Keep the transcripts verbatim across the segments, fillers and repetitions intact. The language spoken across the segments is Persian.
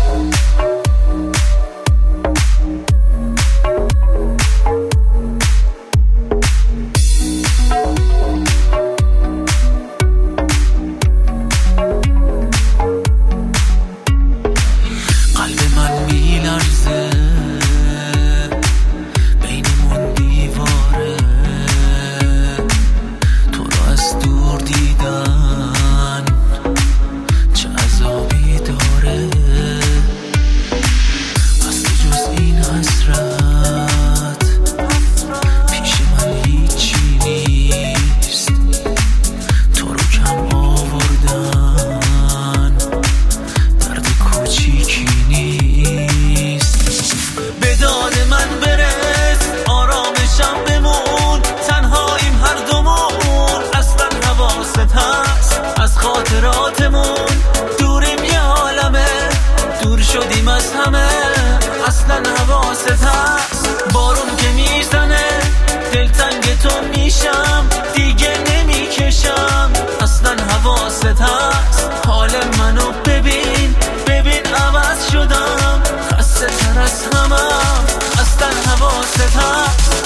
شدیم از همه، اصلا حواست هست. بارون که میزنه دلتنگ تو میشم، دیگه نمیکشم، اصلا حواست هست. حال منو ببین ببین عوض شدم، خسته تر از همه، اصلا حواست هست.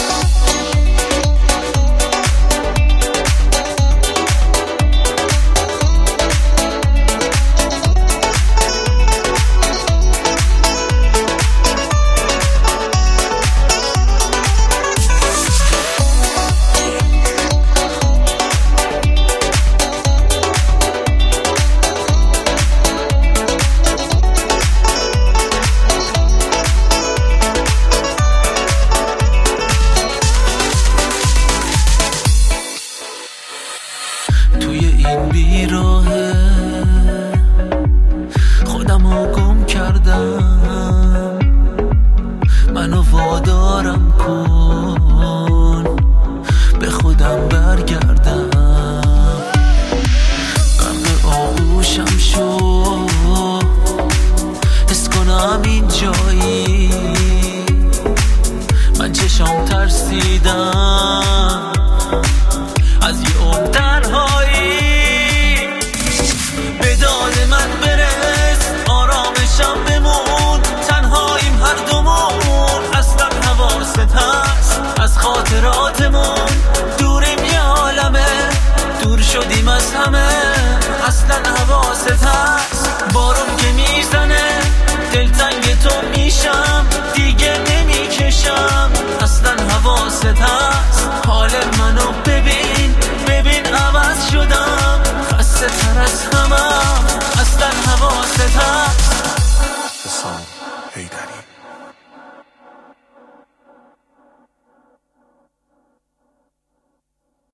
توی این بیراهه خودمو گم کردم، منو وادارم کن به خودم برگردم. غرق آغوشم شو، حس کنم این جایی، من چشام ترسیدم از یه عمر تنهایی. به داد من برس، آرامشم بمون، تنهاییم هر دومون، اصلا حواست هست. از خاطراتمون دوریم یه عالمه، دور شدیم از همه، اصلا حواست هست. بارون که میزنه دلتنگ تو میشم، دیگه نمیکشم، اصلا حواست هست. حال منو ببین ببین عوض شدم، خسته تر از همه، اصلا حواست هست.